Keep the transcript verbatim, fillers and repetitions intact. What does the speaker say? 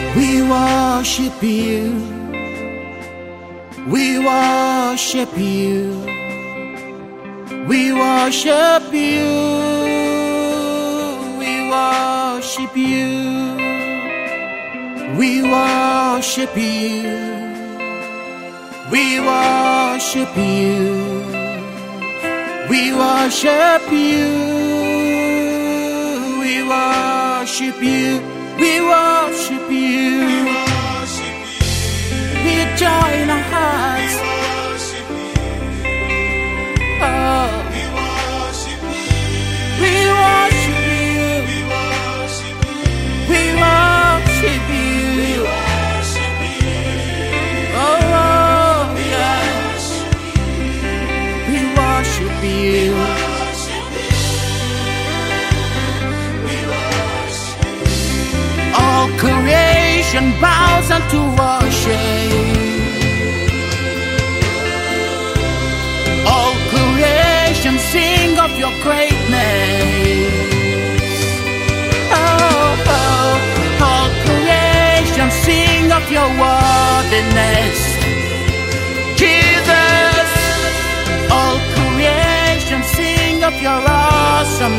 We worship you. We worship you. We worship you. We worship you. We worship you. We worship you. We worship you. We worship you. We worship you. We join our hearts. Oh, we worship you. We worship you. Oh, yes. We worship you. All creation bows unto worship. All creation sing of your greatness. Oh, oh, all creation sing of your worthiness. Jesus, all creation sing of your awesomeness.